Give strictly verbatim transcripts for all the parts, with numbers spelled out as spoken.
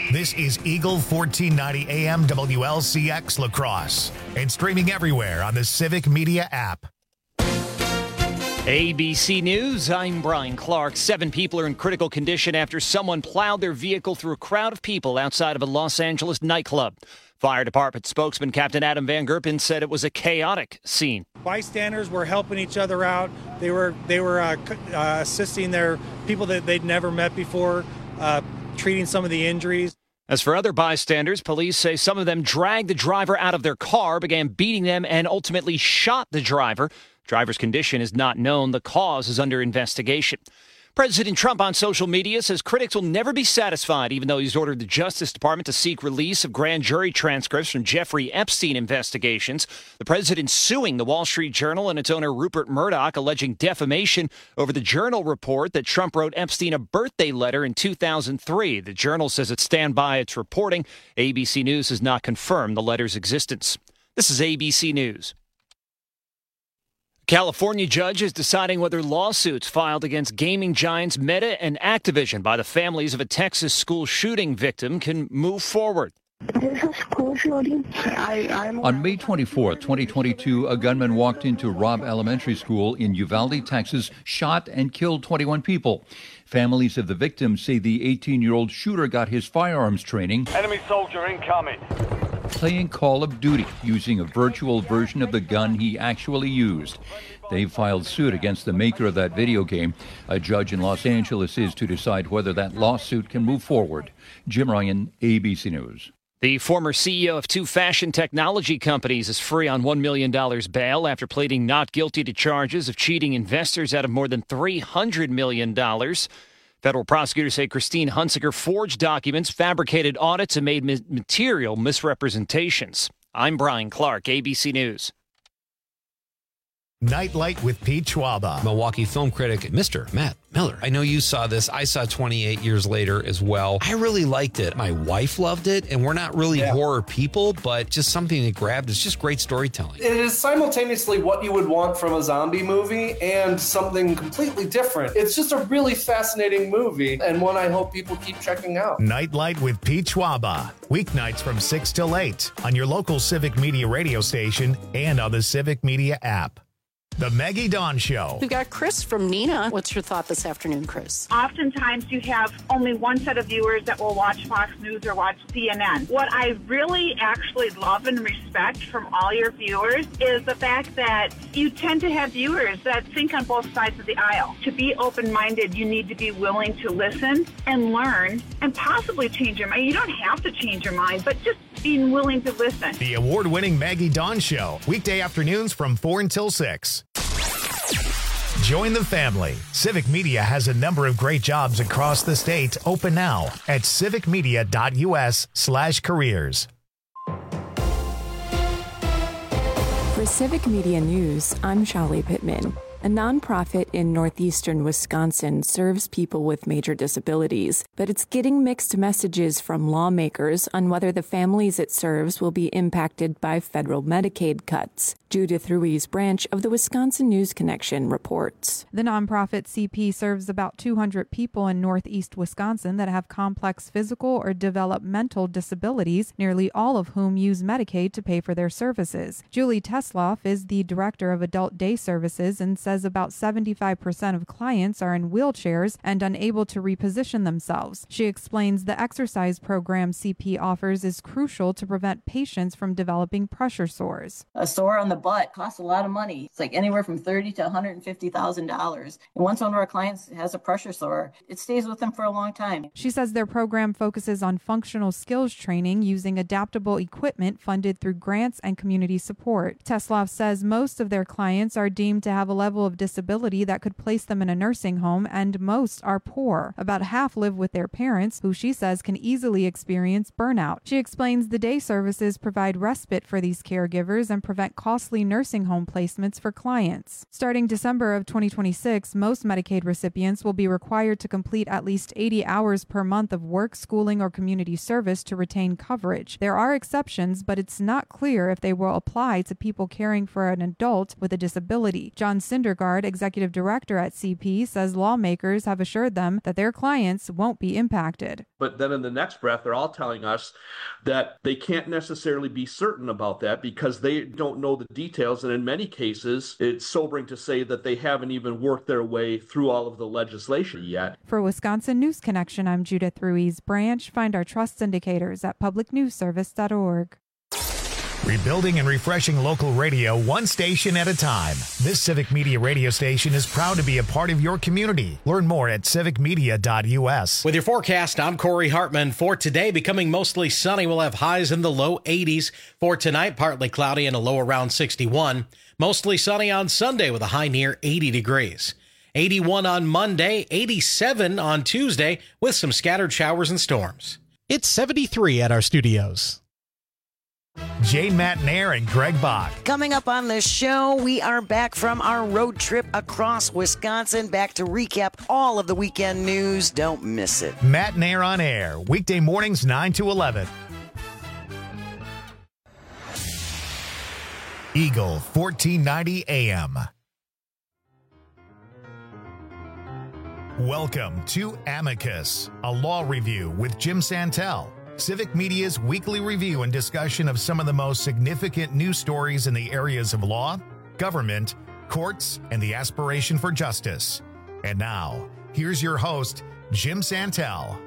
This is Eagle fourteen ninety A M W L C X La Crosse and streaming everywhere on the Civic Media app. A B C News, I'm Brian Clark. Seven people are in critical condition after someone plowed their vehicle through a crowd of people outside of a Los Angeles nightclub. Fire Department spokesman Captain Adam Van Gerpen said it was a chaotic scene. Bystanders were helping each other out. They were they were uh, uh, assisting their people that they'd never met before, uh, treating some of the injuries. As for other bystanders, police say some of them dragged the driver out of their car, began beating them, and ultimately shot the driver. Driver's condition is not known. The cause is under investigation. President Trump on social media says critics will never be satisfied, even though he's ordered the Justice Department to seek release of grand jury transcripts from Jeffrey Epstein investigations. The president suing the Wall Street Journal and its owner Rupert Murdoch, alleging defamation over the Journal report that Trump wrote Epstein a birthday letter in two thousand three. The Journal says it stand by its reporting. A B C News has not confirmed the letter's existence. This is A B C News. California judge is deciding whether lawsuits filed against gaming giants Meta and Activision by the families of a Texas school shooting victim can move forward. This is school shooting. I, I'm... On May twenty-fourth, twenty twenty-two, a gunman walked into Robb Elementary School in Uvalde, Texas, shot and killed twenty-one people. Families of the victims say the eighteen-year-old shooter got his firearms training. Enemy soldier incoming. Playing Call of Duty using a virtual version of the gun he actually used. They've filed suit against the maker of that video game. A judge in Los Angeles is to decide whether that lawsuit can move forward. Jim Ryan, A B C News. The former C E O of two fashion technology companies is free on one million dollars bail after pleading not guilty to charges of cheating investors out of more than three hundred million dollars. Federal prosecutors say Christine Hunsaker forged documents, fabricated audits, and made mi- material misrepresentations. I'm Brian Clark, A B C News. Nightlight with Pete Schwaba. Milwaukee film critic, Mister Matt Miller. I know you saw this. I saw twenty-eight years later as well. I really liked it. My wife loved it, and we're not really yeah. horror people, but just something that grabbed. It's just great storytelling. It is simultaneously what you would want from a zombie movie and something completely different. It's just a really fascinating movie, and one I hope people keep checking out. Nightlight with Pete Schwaba. Weeknights from six till eight on your local Civic Media radio station and on the Civic Media app. The Maggie Dawn Show. We've got Chris from Neenah. What's your thought this afternoon, Chris? Oftentimes you have only one set of viewers that will watch Fox News or watch C N N. What I really actually love and respect from all your viewers is the fact that you tend to have viewers that think on both sides of the aisle. To be open-minded, you need to be willing to listen and learn and possibly change your mind. You don't have to change your mind, but just being willing to listen. The award-winning Maggie Dawn Show. Weekday afternoons from four until six. Join the family. Civic Media has a number of great jobs across the state open now at civicmedia.us slash careers. For Civic Media News, I'm Shali Pittman. A nonprofit in northeastern Wisconsin serves people with major disabilities, but it's getting mixed messages from lawmakers on whether the families it serves will be impacted by federal Medicaid cuts. Judith Ruiz Branch of the Wisconsin News Connection reports. The nonprofit C P serves about two hundred people in northeast Wisconsin that have complex physical or developmental disabilities, nearly all of whom use Medicaid to pay for their services. Julie Tesloff is the director of adult day services and says about seventy-five percent of clients are in wheelchairs and unable to reposition themselves. She explains the exercise program C P offers is crucial to prevent patients from developing pressure sores. A sore on the butt costs a lot of money. It's like anywhere from thirty thousand dollars to one hundred fifty thousand dollars. And once one of our clients has a pressure sore, it stays with them for a long time. She says their program focuses on functional skills training using adaptable equipment funded through grants and community support. Tesloff says most of their clients are deemed to have a level of disability that could place them in a nursing home, and most are poor. About half live with their parents, who she says can easily experience burnout. She explains the day services provide respite for these caregivers and prevent costly nursing home placements for clients. Starting December of twenty twenty-six, most Medicaid recipients will be required to complete at least eighty hours per month of work, schooling, or community service to retain coverage. There are exceptions, but it's not clear if they will apply to people caring for an adult with a disability. John Cinder Sundergaard, executive director at C P, says lawmakers have assured them that their clients won't be impacted. But then in the next breath, they're all telling us that they can't necessarily be certain about that because they don't know the details. And in many cases, it's sobering to say that they haven't even worked their way through all of the legislation yet. For Wisconsin News Connection, I'm Judith Ruiz Branch. Find our trust indicators at public news service dot org. Rebuilding and refreshing local radio one station at a time. This Civic Media radio station is proud to be a part of your community. Learn more at civic media dot u s. With your forecast, I'm Corey Hartman. For today, becoming mostly sunny. We'll have highs in the low eighties. For tonight, partly cloudy and a low around sixty-one. Mostly sunny on Sunday with a high near eighty degrees. eighty-one on Monday, eighty-seven on Tuesday with some scattered showers and storms. It's seventy-three at our studios. Jane Matnair and Greg Bach. Coming up on the show, we are back from our road trip across Wisconsin, back to recap all of the weekend news. Don't miss it. Matnair on air, weekday mornings nine to eleven. Eagle fourteen ninety A M. Welcome to Amicus, a law review with Jim Santel. Civic Media's weekly review and discussion of some of the most significant news stories in the areas of law, government, courts, and the aspiration for justice. And now, here's your host, Jim Santel.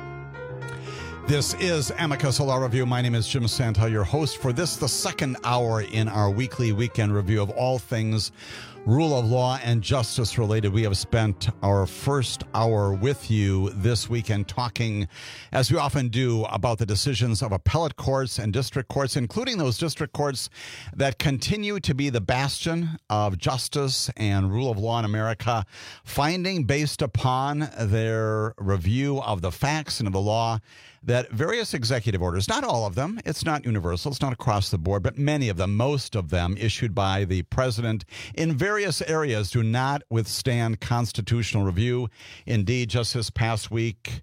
This is Amicus, a law review. My name is Jim Santel, your host for this, the second hour in our weekly weekend review of all things rule of law and justice related. We have spent our first hour with you this weekend talking, as we often do, about the decisions of appellate courts and district courts, including those district courts that continue to be the bastion of justice and rule of law in America, finding based upon their review of the facts and of the law that various executive orders, not all of them, it's not universal, it's not across the board, but many of them, most of them issued by the president in various areas do not withstand constitutional review. Indeed, just this past week,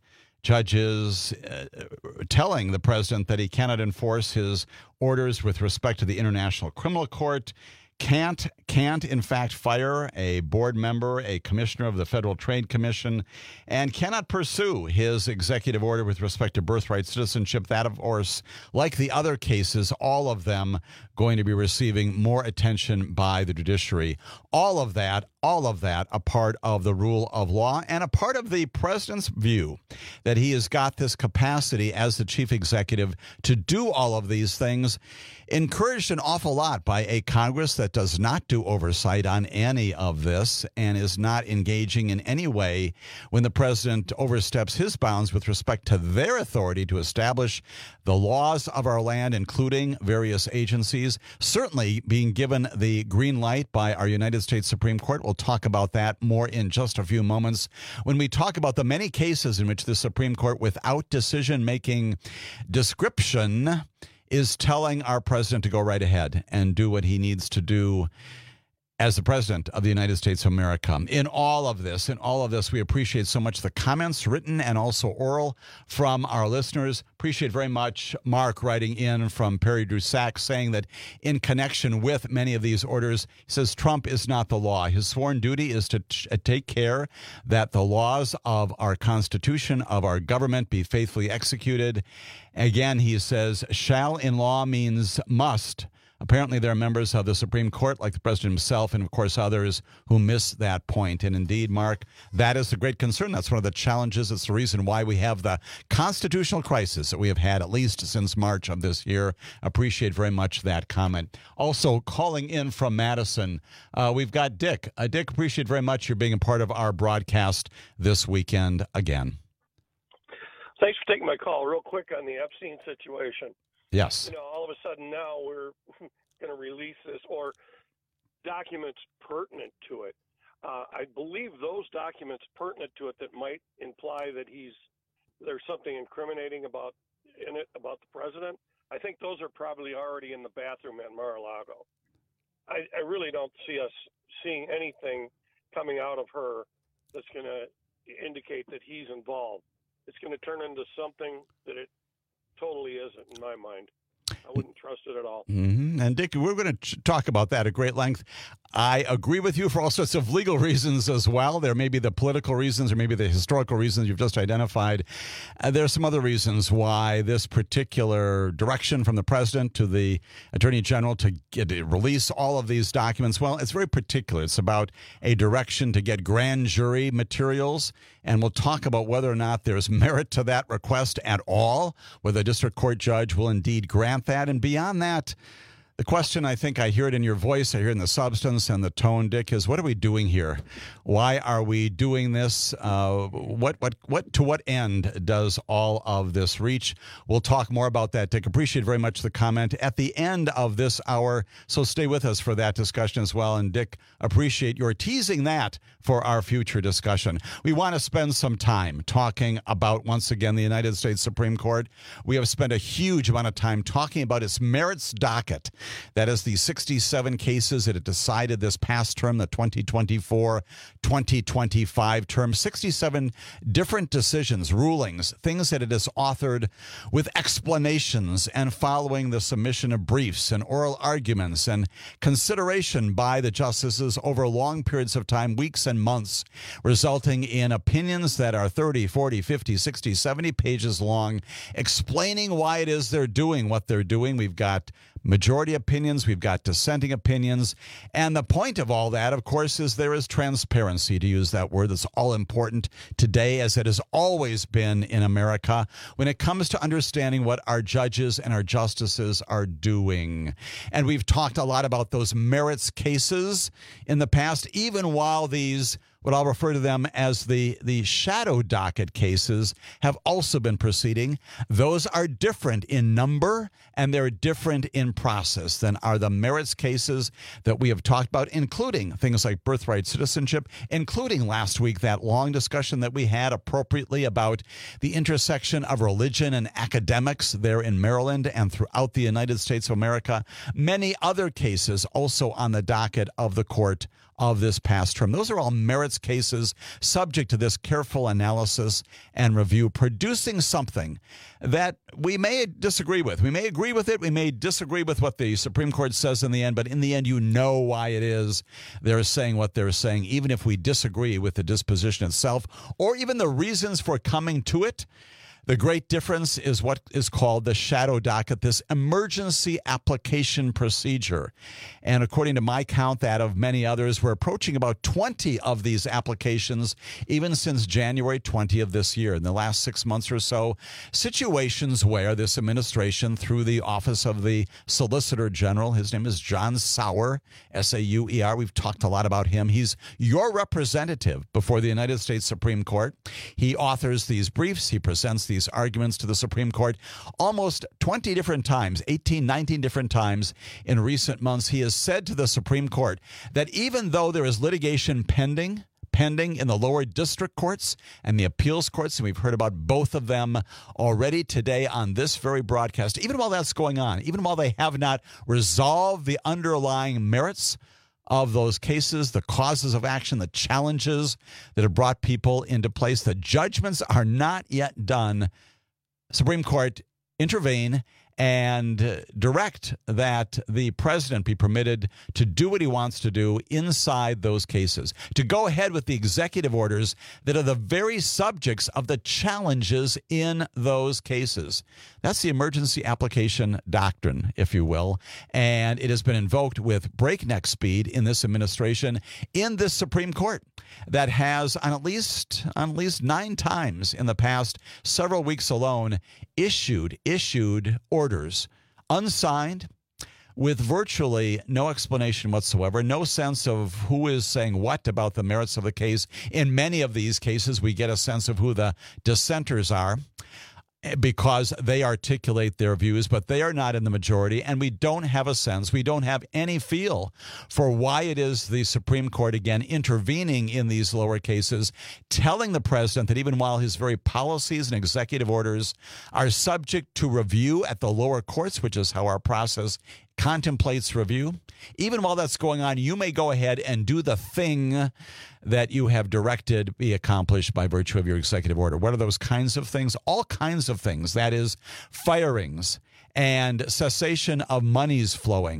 judges uh, telling the president that he cannot enforce his orders with respect to the International Criminal Court, can't, can't in fact fire a board member, a commissioner of the Federal Trade Commission, and cannot pursue his executive order with respect to birthright citizenship. That, of course, like the other cases, all of them going to be receiving more attention by the judiciary. All of that, all of that a part of the rule of law and a part of the president's view that he has got this capacity as the chief executive to do all of these things, encouraged an awful lot by a Congress that does not do oversight on any of this and is not engaging in any way when the president oversteps his bounds with respect to their authority to establish the laws of our land, including various agencies, certainly being given the green light by our United States Supreme Court. We'll talk about that more in just a few moments when we talk about the many cases in which the Supreme Court, without decision-making description, is telling our president to go right ahead and do what he needs to do as the president of the United States of America. In all of this, in all of this, we appreciate so much the comments, written and also oral, from our listeners. Appreciate very much Mark writing in from Perry Drusack saying that in connection with many of these orders, he says Trump is not the law. His sworn duty is to t- take care that the laws of our Constitution, of our government, be faithfully executed. Again, he says, shall in law means must. Apparently, there are members of the Supreme Court, like the president himself, and of course others, who miss that point. And indeed, Mark, that is the great concern. That's one of the challenges. It's the reason why we have the constitutional crisis that we have had at least since March of this year. Appreciate very much that comment. Also, calling in from Madison, uh, we've got Dick. Uh, Dick, appreciate very much your being a part of our broadcast this weekend again. Thanks for taking my call. Real quick on the Epstein situation. Yes. You know, all of a sudden now we're going to release this or documents pertinent to it. Uh, I believe those documents pertinent to it that might imply that he's there's something incriminating about in it about the president. I think those are probably already in the bathroom at Mar-a-Lago. I, I really don't see us seeing anything coming out of her that's going to indicate that he's involved. It's going to turn into something that it totally isn't, in my mind. I wouldn't trust it at all. Mm-hmm. And Dick, we're going to talk about that at great length. I agree with you for all sorts of legal reasons as well. There may be the political reasons or maybe the historical reasons you've just identified. Uh, there are some other reasons why this particular direction from the president to the attorney general to, get, to release all of these documents, well, it's very particular. It's about a direction to get grand jury materials, and we'll talk about whether or not there's merit to that request at all, whether the district court judge will indeed grant that. And beyond that, the question, I think I hear it in your voice, I hear it in the substance and the tone, Dick, is what are we doing here? Why are we doing this? Uh, what, what, what, to what end does all of this reach? We'll talk more about that, Dick. Appreciate very much the comment at the end of this hour, so stay with us for that discussion as well. And Dick, appreciate your teasing that for our future discussion. We want to spend some time talking about, once again, the United States Supreme Court. We have spent a huge amount of time talking about its merits docket. That is the sixty-seven cases that it decided this past term, the twenty twenty-four twenty twenty-five term. sixty-seven different decisions, rulings, things that it has authored with explanations and following the submission of briefs and oral arguments and consideration by the justices over long periods of time, weeks and months, resulting in opinions that are thirty, forty, fifty, sixty, seventy pages long, explaining why it is they're doing what they're doing. We've got majority opinions, we've got dissenting opinions, and the point of all that, of course, is there is transparency, to use that word that's all important today, as it has always been in America, when it comes to understanding what our judges and our justices are doing. And we've talked a lot about those merits cases in the past, even while these, what I'll refer to them as the, the shadow docket cases, have also been proceeding. Those are different in number and they're different in process than are the merits cases that we have talked about, including things like birthright citizenship, including last week that long discussion that we had appropriately about the intersection of religion and academics there in Maryland and throughout the United States of America. Many other cases also on the docket of the court of this past term. Those are all merits cases subject to this careful analysis and review, producing something that we may disagree with. We may agree with it. We may disagree with what the Supreme Court says in the end, but in the end, you know why it is they're saying what they're saying, even if we disagree with the disposition itself or even the reasons for coming to it. The great difference is what is called the shadow docket, this emergency application procedure. And according to my count, that of many others, we're approaching about twenty of these applications, even since January twentieth of this year, in the last six months or so, situations where this administration, through the Office of the Solicitor General, his name is John Sauer, S A U E R, we've talked a lot about him. He's your representative before the United States Supreme Court. He authors these briefs. He presents these arguments to the Supreme Court almost twenty different times, eighteen, nineteen different times in recent months. He has said to the Supreme Court that even though there is litigation pending, pending in the lower district courts and the appeals courts, and we've heard about both of them already today on this very broadcast, even while that's going on, even while they have not resolved the underlying merits of those cases, the causes of action, the challenges that have brought people into place, the judgments are not yet done. Supreme Court intervene and direct that the president be permitted to do what he wants to do inside those cases, to go ahead with the executive orders that are the very subjects of the challenges in those cases. That's the emergency application doctrine, if you will, and it has been invoked with breakneck speed in this administration, in this Supreme Court, that has on at least on at least nine times in the past several weeks alone issued issued orders unsigned, with virtually no explanation whatsoever, no sense of who is saying what about the merits of the case. In many of these cases, we get a sense of who the dissenters are, because they articulate their views, but they are not in the majority, and we don't have a sense, we don't have any feel for why it is the Supreme Court, again, intervening in these lower cases, telling the president that even while his very policies and executive orders are subject to review at the lower courts, which is how our process contemplates review, even while that's going on, you may go ahead and do the thing that you have directed be accomplished by virtue of your executive order. What are those kinds of things? All kinds of things. That is, firings and cessation of monies flowing.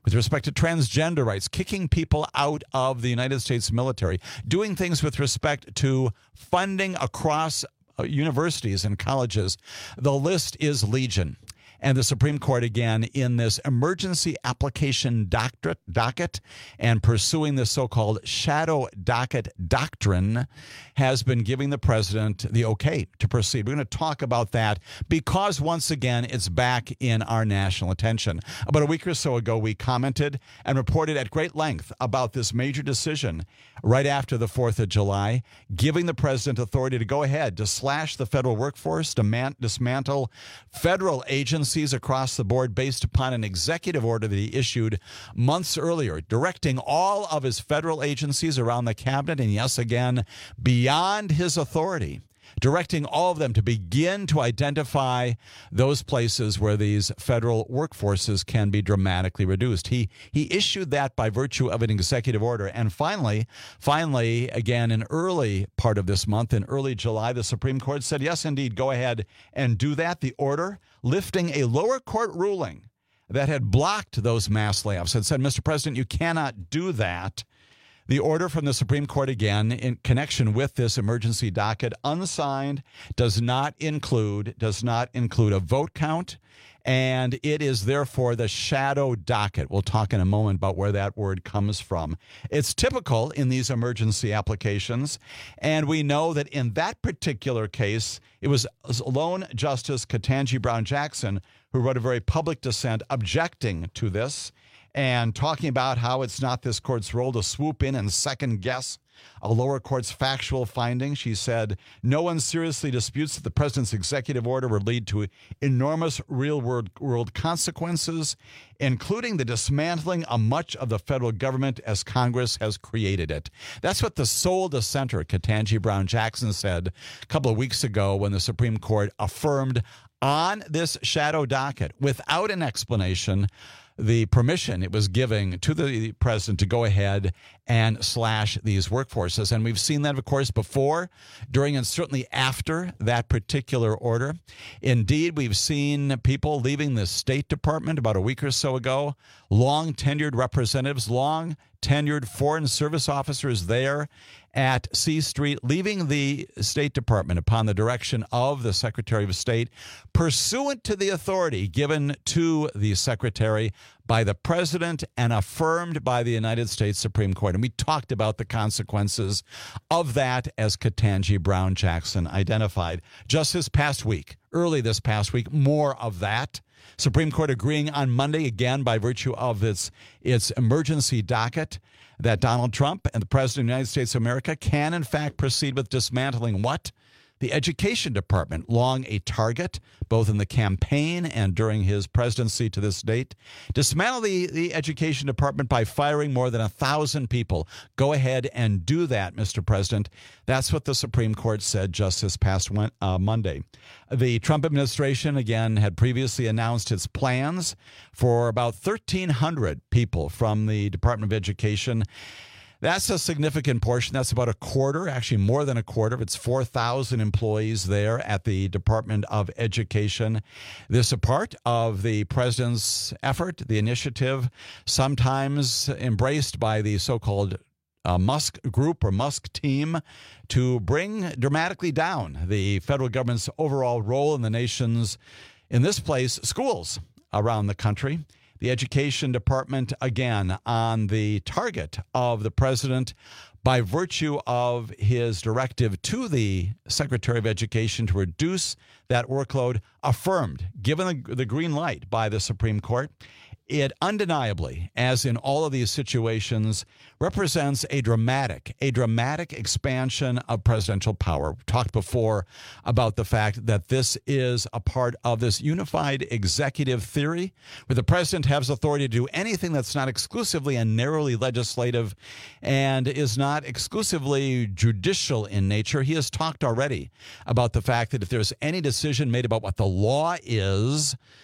with respect to transgender rights, kicking people out of the United States military, doing things with respect to funding across uh, universities and colleges. The list is legion. And the Supreme Court, again, in this emergency application doctorate, docket and pursuing the so-called shadow docket doctrine, has been giving the president the okay to proceed. We're going to talk about that because, once again, it's back in our national attention. About a week or so ago, we commented and reported at great length about this major decision right after the fourth of July, giving the president authority to go ahead to slash the federal workforce, to man- dismantle federal agencies across the board based upon an executive order that he issued months earlier, directing all of his federal agencies around the cabinet, and yes, again, beyond his authority, directing all of them to begin to identify those places where these federal workforces can be dramatically reduced. He he issued that by virtue of an executive order. And finally, finally, again, in early part of this month, in early July, the Supreme Court said, yes, indeed, go ahead and do that. The order lifting a lower court ruling that had blocked those mass layoffs had said, Mister President, you cannot do that. The order from the Supreme Court, again, in connection with this emergency docket, unsigned, does not include, does not include a vote count, and it is therefore the shadow docket. We'll talk in a moment about where that word comes from. It's typical in these emergency applications, and we know that in that particular case, it was lone Justice Ketanji Brown Jackson who wrote a very public dissent objecting to this, and talking about how it's not this court's role to swoop in and second-guess a lower court's factual findings. She said, no one seriously disputes that the president's executive order would lead to enormous real-world world consequences, including the dismantling of much of the federal government as Congress has created it. That's what the sole dissenter, Ketanji Brown Jackson, said a couple of weeks ago when the Supreme Court affirmed on this shadow docket, without an explanation, the permission it was giving to the president to go ahead and slash these workforces. And we've seen that, of course, before, during, and certainly after that particular order. Indeed, we've seen people leaving the State Department about a week or so ago, long-tenured representatives, long-tenured Foreign Service officers there at C Street, leaving the State Department upon the direction of the Secretary of State, pursuant to the authority given to the Secretary by the President and affirmed by the United States Supreme Court. And we talked about the consequences of that, as Ketanji Brown Jackson identified. Just this past week, early this past week, more of that. Supreme Court agreeing on Monday, again, by virtue of its, its emergency docket, that Donald Trump and the President of the United States of America can, in fact, proceed with dismantling what? The Education Department, long a target, both in the campaign and during his presidency to this date. Dismantle the, the Education Department by firing more than a thousand people. Go ahead and do that, Mister President. That's what the Supreme Court said just this past uh, Monday. The Trump administration, again, had previously announced its plans for about thirteen hundred people from the Department of Education. That's a significant portion. That's about a quarter, actually more than a quarter. It's four thousand employees there at the Department of Education. This is a part of the president's effort, the initiative, sometimes embraced by the so-called uh, Musk group or Musk team, to bring dramatically down the federal government's overall role in the nation's, in this place, schools around the country. The Education Department, again, on the target of the president by virtue of his directive to the Secretary of Education to reduce that workload, affirmed, given the, the green light by the Supreme Court. It undeniably, as in all of these situations, represents a dramatic, a dramatic expansion of presidential power. We've talked before about the fact that this is a part of this unified executive theory, where the president has authority to do anything that's not exclusively and narrowly legislative and is not exclusively judicial in nature. He has talked already about the fact that if there's any decision made about what the law is,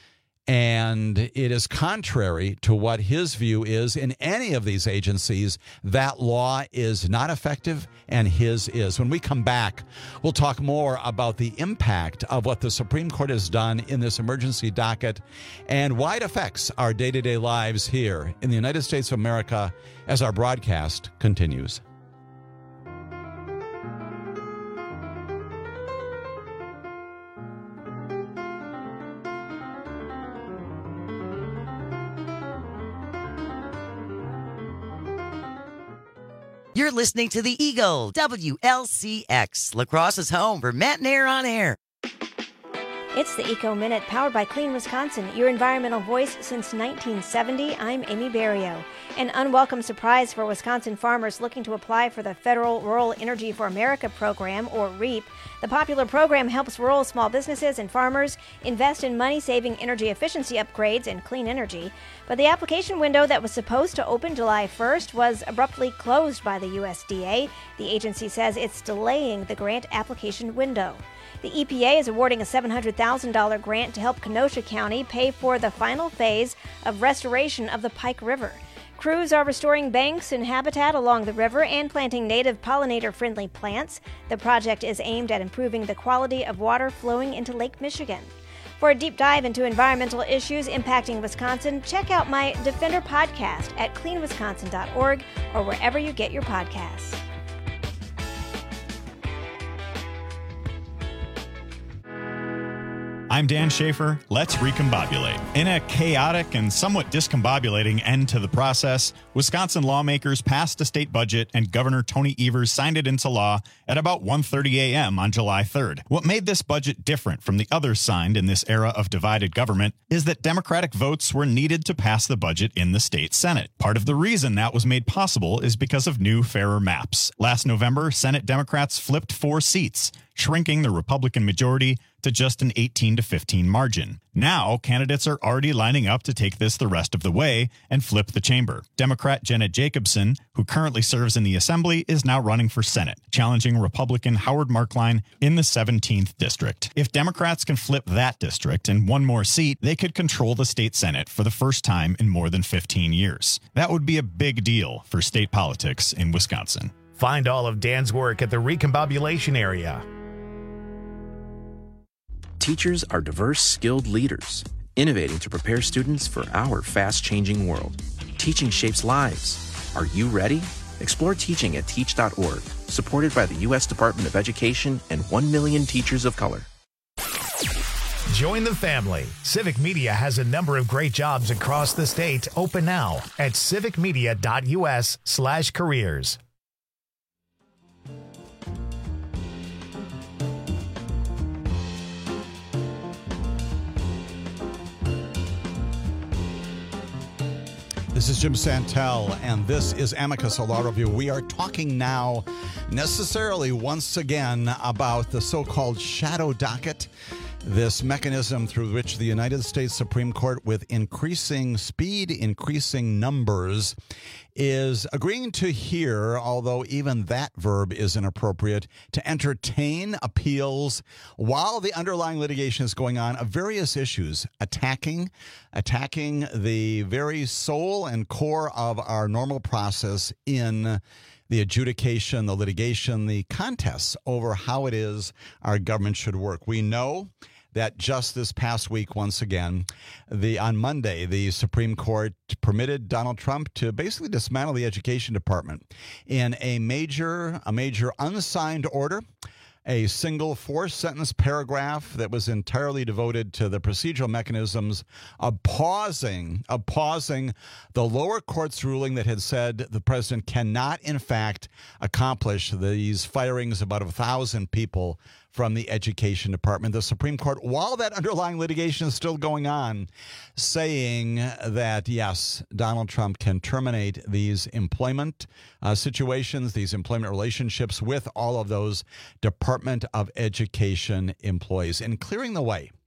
And it is contrary to what his view is in any of these agencies. That law is not effective, and his is. When we come back, we'll talk more about the impact of what the Supreme Court has done in this emergency docket and why it affects our day-to-day lives here in the United States of America as our broadcast continues. You're listening to The Eagle, W L C X, La Crosse's home for Matt and Air on Air. It's the Eco Minute, powered by Clean Wisconsin, your environmental voice since nineteen seventy. I'm Amy Barrio. An unwelcome surprise for Wisconsin farmers looking to apply for the Federal Rural Energy for America program, or REAP. The popular program helps rural small businesses and farmers invest in money-saving energy efficiency upgrades and clean energy. But the application window that was supposed to open July first was abruptly closed by the U S D A. The agency says it's delaying the grant application window. The E P A is awarding a seven hundred thousand dollars grant to help Kenosha County pay for the final phase of restoration of the Pike River. Crews are restoring banks and habitat along the river and planting native pollinator-friendly plants. The project is aimed at improving the quality of water flowing into Lake Michigan. For a deep dive into environmental issues impacting Wisconsin, check out my Defender podcast at clean wisconsin dot org or wherever you get your podcasts. I'm Dan Schaefer. Let's recombobulate. In a chaotic and somewhat discombobulating end to the process, Wisconsin lawmakers passed a state budget and Governor Tony Evers signed it into law at about one thirty a.m. on July third. What made this budget different from the others signed in this era of divided government is that Democratic votes were needed to pass the budget in the state Senate. Part of the reason that was made possible is because of new, fairer maps. Last November, Senate Democrats flipped four seats, shrinking the Republican majority to just an eighteen to fifteen margin. Now, candidates are already lining up to take this the rest of the way and flip the chamber. Democrat Jenna Jacobson, who currently serves in the Assembly, is now running for Senate, challenging Republican Howard Markline in the seventeenth district. If Democrats can flip that district and one more seat, they could control the state Senate for the first time in more than fifteen years. That would be a big deal for state politics in Wisconsin. Find all of Dan's work at the Recombobulation area. Teachers are diverse, skilled leaders, innovating to prepare students for our fast-changing world. Teaching shapes lives. Are you ready? Explore teaching at teach dot org, supported by the U S Department of Education and one million teachers of color. Join the family. Civic Media has a number of great jobs across the state open now at civic media dot u s slash careers. This is Jim Santel, and this is Amicus Law Review. We are talking now necessarily once again about the so-called shadow docket, this mechanism through which the United States Supreme Court, with increasing speed, increasing numbers, is agreeing to hear, although even that verb is inappropriate, to entertain appeals while the underlying litigation is going on of various issues, attacking, attacking the very soul and core of our normal process in the adjudication, the litigation, the contests over how it is our government should work. We know that just this past week, once again, the on Monday, the Supreme Court permitted Donald Trump to basically dismantle the Education Department in a major, a major unsigned order, a single four-sentence paragraph that was entirely devoted to the procedural mechanisms of pausing, of pausing the lower court's ruling that had said the president cannot, in fact, accomplish these firings of about a thousand people from the Education Department. The Supreme Court, while that underlying litigation is still going on, saying that, yes, Donald Trump can terminate these employment uh, situations, these employment relationships with all of those Department of Education employees, and clearing the way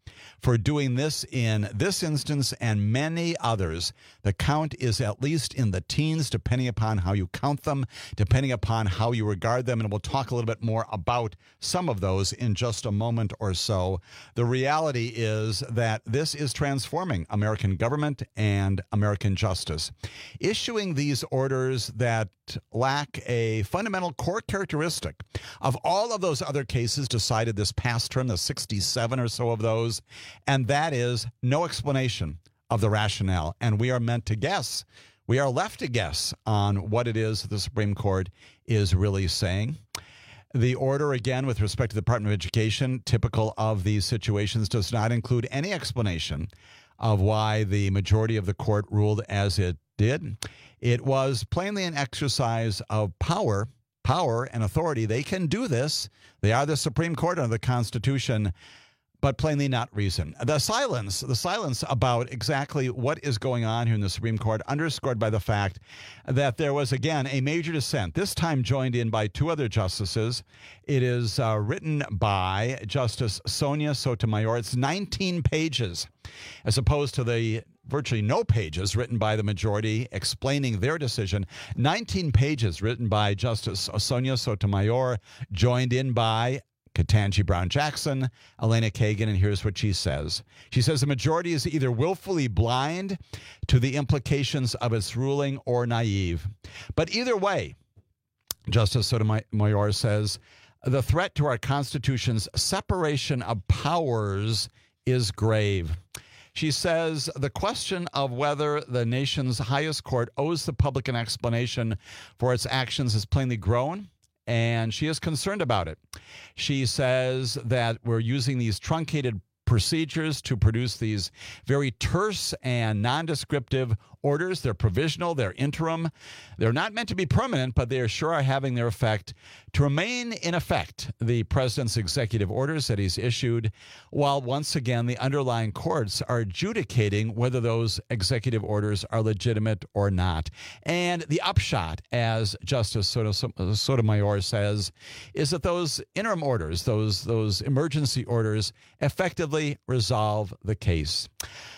for doing this in this instance and many others. The count is at least in the teens, depending upon how you count them, depending upon how you regard them. And we'll talk a little bit more about some of those in just a moment or so. The reality is that this is transforming American government and American justice. Issuing these orders that lack a fundamental core characteristic of all of those other cases decided this past term, the sixty-seven or so of those, and that is no explanation of the rationale. And we are meant to guess. We are left to guess on what it is the Supreme Court is really saying. The order, again, with respect to the Department of Education, typical of these situations, does not include any explanation of why the majority of the court ruled as it did. It was plainly an exercise of power, power and authority. They can do this. They are the Supreme Court under the Constitution, but plainly not reason. The silence, the silence about exactly what is going on here in the Supreme Court, underscored by the fact that there was, again, a major dissent, this time joined in by two other justices. It is uh, written by Justice Sonia Sotomayor. It's nineteen pages, as opposed to the virtually no pages written by the majority explaining their decision. nineteen pages written by Justice Sonia Sotomayor, joined in by Ketanji Brown Jackson, Elena Kagan, and here's what she says. She says the majority is either willfully blind to the implications of its ruling or naive. But either way, Justice Sotomayor says, the threat to our Constitution's separation of powers is grave. She says the question of whether the nation's highest court owes the public an explanation for its actions has plainly grown, and she is concerned about it. She says that we're using these truncated procedures to produce these very terse and nondescriptive orders. They're provisional, they're interim. They're not meant to be permanent, but they are sure are having their effect to remain in effect, the president's executive orders that he's issued, while once again the underlying courts are adjudicating whether those executive orders are legitimate or not. And the upshot, as Justice Sotomayor says, is that those interim orders, those, those emergency orders, effectively resolve the case.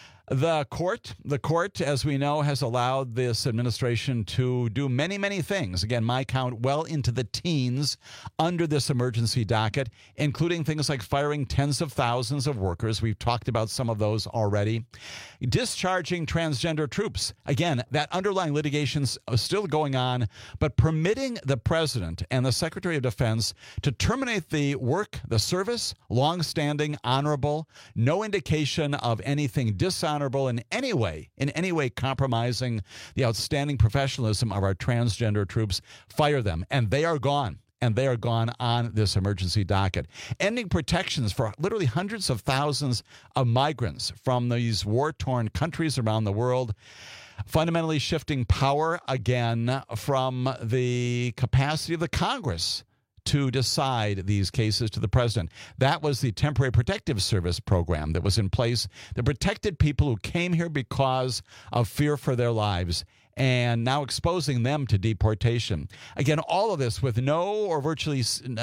The court, the court, as we know, has allowed this administration to do many, many things. Again, my count well into the teens under this emergency docket, including things like firing tens of thousands of workers. We've talked about some of those already. Discharging transgender troops. Again, that underlying litigation's still going on, but permitting the president and the Secretary of Defense to terminate the work, the service, longstanding, honorable, no indication of anything dishonorable in any way, in any way compromising the outstanding professionalism of our transgender troops. Fire them, and they are gone. And they are gone on this emergency docket. Ending protections for literally hundreds of thousands of migrants from these war-torn countries around the world. Fundamentally shifting power again from the capacity of the Congress to decide these cases to the president. That was the Temporary Protective Service program that was in place that protected people who came here because of fear for their lives, and now exposing them to deportation. Again, all of this with no or virtually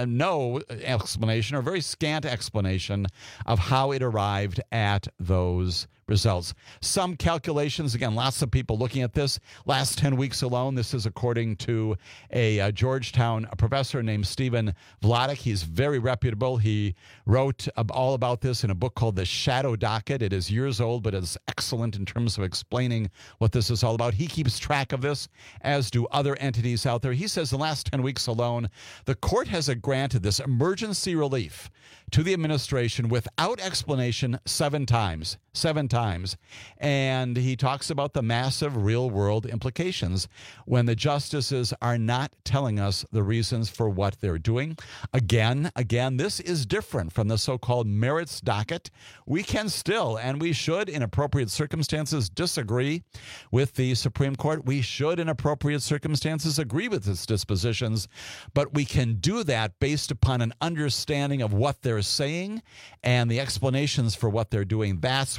no explanation or very scant explanation of how it arrived at those results. Some calculations, again, lots of people looking at this. Last ten weeks alone, this is according to a, a Georgetown a professor named Stephen Vladeck. He's very reputable. He wrote all about this in a book called The Shadow Docket. It is years old, but it's excellent in terms of explaining what this is all about. He keeps track of this, as do other entities out there. He says in the last ten weeks alone, the court has granted this emergency relief to the administration without explanation seven times. Seven times. And he talks about the massive real-world implications when the justices are not telling us the reasons for what they're doing. Again, again, this is different from the so-called merits docket. We can still, and we should, in appropriate circumstances, disagree with the Supreme Court. We should, in appropriate circumstances, agree with its dispositions, but we can do that based upon an understanding of what they're saying and the explanations for what they're doing. That's what's missing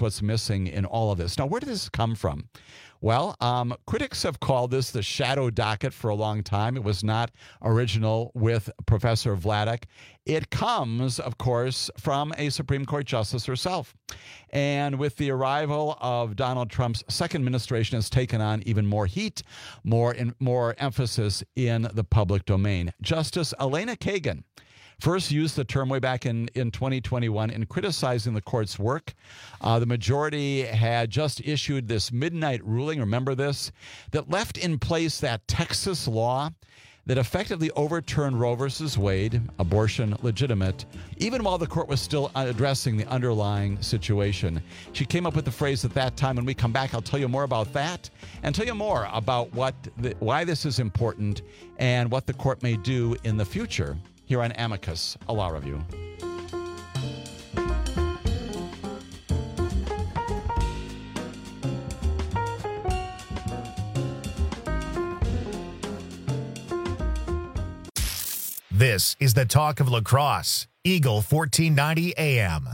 missing in all of this. Now, where did this come from? Well, um, critics have called this the shadow docket for a long time. It was not original with Professor Vladeck. It comes, of course, from a Supreme Court justice herself. And with the arrival of Donald Trump's second administration, has taken on even more heat, more in, more emphasis in the public domain. Justice Elena Kagan first used the term way back in, in twenty twenty-one in criticizing the court's work. Uh, the majority had just issued this midnight ruling, remember this, that left in place that Texas law that effectively overturned Roe versus Wade, abortion legitimate, even while the court was still addressing the underlying situation. She came up with the phrase at that time. When we come back, I'll tell you more about that and tell you more about what the, why this is important and what the court may do in the future here on Amicus, a Law Review. This is the talk of lacrosse. Eagle fourteen ninety A M.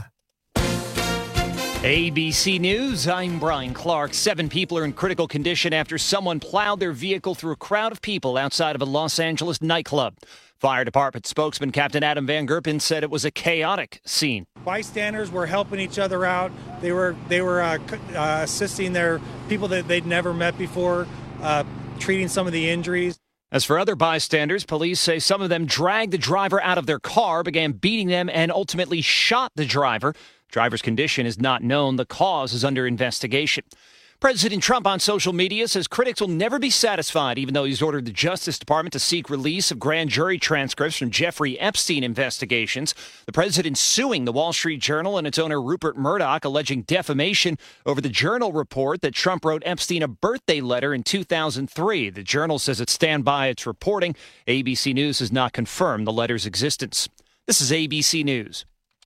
A B C News, I'm Brian Clark. Seven people are in critical condition after someone plowed their vehicle through a crowd of people outside of a Los Angeles nightclub. Fire Department spokesman Captain Adam Van Gerpen said it was a chaotic scene. Bystanders were helping each other out. They were they were uh, uh, assisting their people that they'd never met before, uh, treating some of the injuries. As for other bystanders, police say some of them dragged the driver out of their car, began beating them, and ultimately shot the driver. Driver's condition is not known. The cause is under investigation. President Trump on social media says critics will never be satisfied, even though he's ordered the Justice Department to seek release of grand jury transcripts from Jeffrey Epstein investigations. The president suing the Wall Street Journal and its owner Rupert Murdoch, alleging defamation over the Journal report that Trump wrote Epstein a birthday letter in two thousand three. The Journal says it stand by its reporting. A B C News has not confirmed the letter's existence. This is A B C News.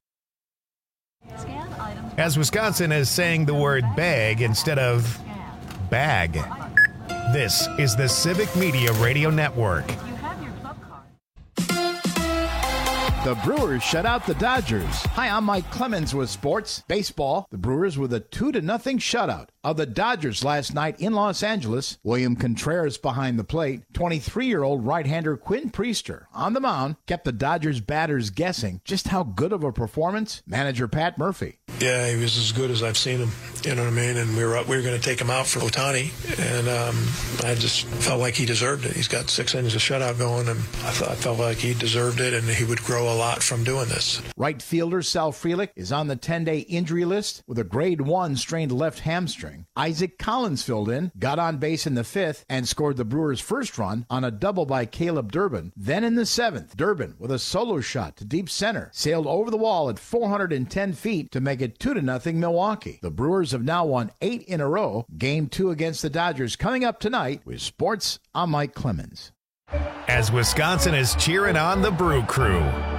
As Wisconsin is saying the word bag instead of bag. This is the Civic Media Radio Network. The Brewers shut out the Dodgers. Hi, I'm Mike Clemens with sports. Baseball, the Brewers with a two to nothing shutout of the Dodgers last night in Los Angeles. William Contreras behind the plate. twenty-three-year-old right-hander Quinn Priester on the mound kept the Dodgers batters guessing just how good of a performance. Manager Pat Murphy. Yeah, he was as good as I've seen him. You know what I mean? And we were we were going to take him out for Ohtani, and um, I just felt like he deserved it. He's got six innings of shutout going, and I, thought, I felt like he deserved it, and he would grow a lot from doing this. Right fielder Sal Frelick is on the ten-day injury list with a grade one strained left hamstring. Isaac Collins filled in, got on base in the fifth, and scored the Brewers' first run on a double by Caleb Durbin. Then in the seventh, Durbin, with a solo shot to deep center, sailed over the wall at four hundred ten feet to make it two to nothing Milwaukee. The Brewers have now won eight in a row. Game two against the Dodgers coming up tonight. With sports, I'm Mike Clemens. As Wisconsin is cheering on the Brew Crew.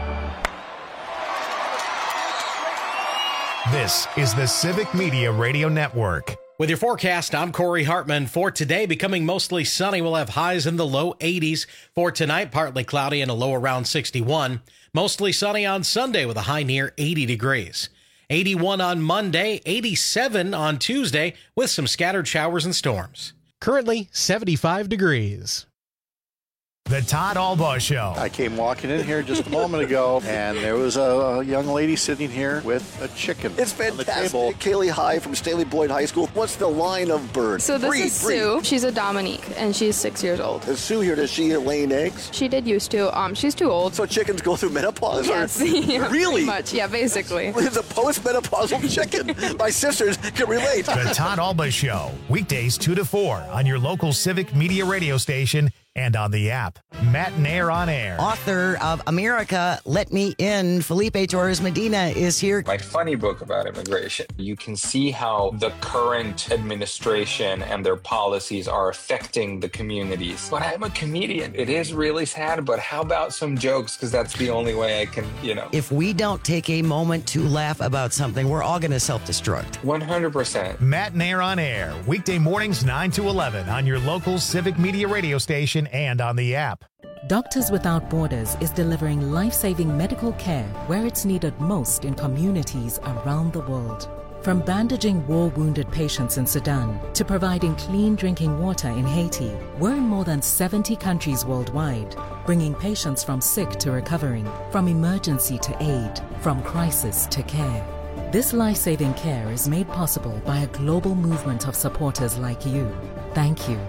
This is the Civic Media Radio Network. With your forecast, I'm Corey Hartman. For today, becoming mostly sunny. We'll have highs in the low eighties. For tonight, partly cloudy and a low around sixty-one. Mostly sunny on Sunday with a high near eighty degrees. eighty-one on Monday, eighty-seven on Tuesday with some scattered showers and storms. Currently, seventy-five degrees. The Todd Albaugh Show. I came walking in here just a moment ago, and there was a, a young lady sitting here with a chicken. It's fantastic. Kaylee High from Staley Boyd High School. What's the line of bird? So this breed, is breed. Sue. She's a Dominique, and she's six years old. Is Sue here? Does she laying eggs? She did used to. Um, she's too old. So chickens go through menopause? Yes. Or? Yeah, really? Pretty much. Yeah, basically. It's a post-menopausal chicken. My sisters can relate. The Todd Albaugh Show. Weekdays two to four on your local Civic Media radio station and on the app. Matt Nair on air. Author of America, Let Me In, Felipe Torres Medina is here. My funny book about immigration. You can see how the current administration and their policies are affecting the communities. But I'm a comedian. It is really sad, but how about some jokes? Because that's the only way I can, you know. If we don't take a moment to laugh about something, we're all going to self-destruct. one hundred percent. Matt Nair on air. Weekday mornings nine to eleven on your local Civic Media radio station and on the app. Doctors Without Borders is delivering life-saving medical care where it's needed most in communities around the world. From bandaging war-wounded patients in Sudan to providing clean drinking water in Haiti, we're in more than seventy countries worldwide, bringing patients from sick to recovering, from emergency to aid, from crisis to care. This life-saving care is made possible by a global movement of supporters like you. Thank you.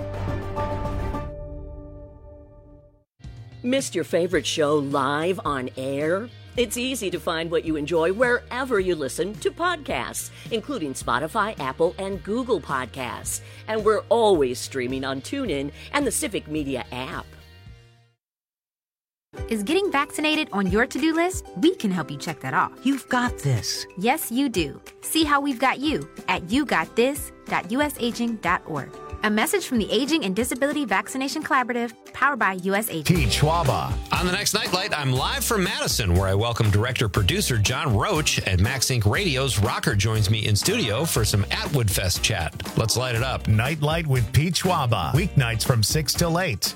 Missed your favorite show live on air? It's easy to find what you enjoy wherever you listen to podcasts, including Spotify, Apple, and Google Podcasts. And we're always streaming on TuneIn and the Civic Media app. Is getting vaccinated on your to-do list? We can help you check that off. You've got this. Yes, you do. See how we've got you at you got this dot u s aging dot org. A message from the Aging and Disability Vaccination Collaborative, powered by U S Aging. Pete Schwaba. On the next Nightlight, I'm live from Madison, where I welcome director-producer John Roach at Max Inc Radio's Rocker joins me in studio for some Atwood Fest chat. Let's light it up. Nightlight with Pete Schwaba. Weeknights from six till eight.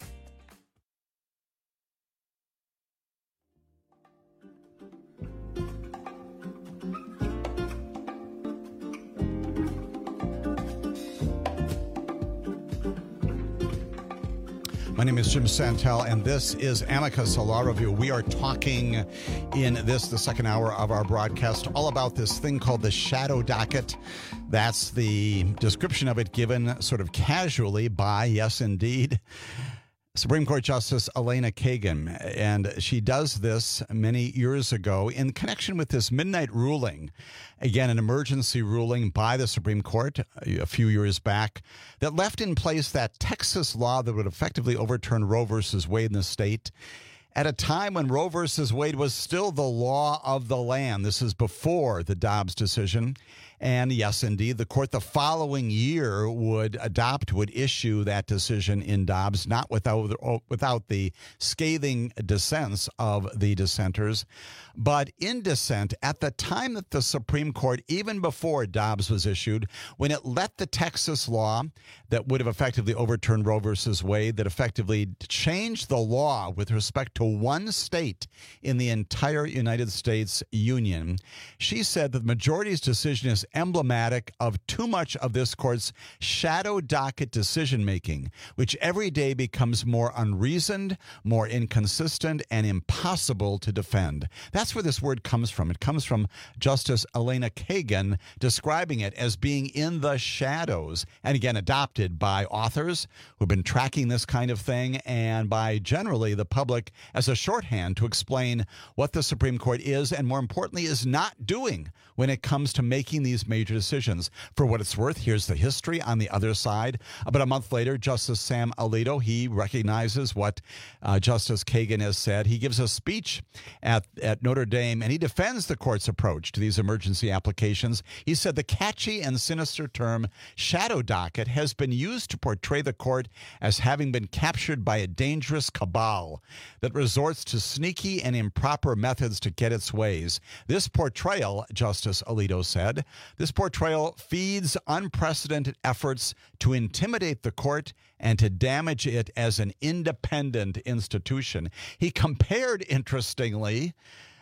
My name is Jim Santel, and this is Amicus, a law review. We are talking in this, the second hour of our broadcast, all about this thing called the shadow docket. That's the description of it given sort of casually by, yes, indeed, Supreme Court Justice Elena Kagan. And she does this many years ago in connection with this midnight ruling, again, an emergency ruling by the Supreme Court a few years back that left in place that Texas law that would effectively overturn Roe versus Wade in the state at a time when Roe versus Wade was still the law of the land. This is before the Dobbs decision. And yes, indeed, the court the following year would adopt, would issue that decision in Dobbs, not without, without the scathing dissents of the dissenters, but in dissent at the time that the Supreme Court, even before Dobbs was issued, when it let the Texas law that would have effectively overturned Roe versus Wade, that effectively changed the law with respect to one state in the entire United States Union, she said that the majority's decision is emblematic of too much of this court's shadow docket decision-making, which every day becomes more unreasoned, more inconsistent, and impossible to defend. That's where this word comes from. It comes from Justice Elena Kagan describing it as being in the shadows, and again, adopted by authors who've been tracking this kind of thing and by generally the public as a shorthand to explain what the Supreme Court is and, more importantly, is not doing when it comes to making these major decisions. For what it's worth, here's the history on the other side. About a month later, Justice Sam Alito, he recognizes what uh, Justice Kagan has said. He gives a speech at, at Notre Dame, and he defends the court's approach to these emergency applications. He said the catchy and sinister term shadow docket has been used to portray the court as having been captured by a dangerous cabal that resorts to sneaky and improper methods to get its ways. This portrayal, Justice Alito said, this portrayal feeds unprecedented efforts to intimidate the court and to damage it as an independent institution. He compared, interestingly,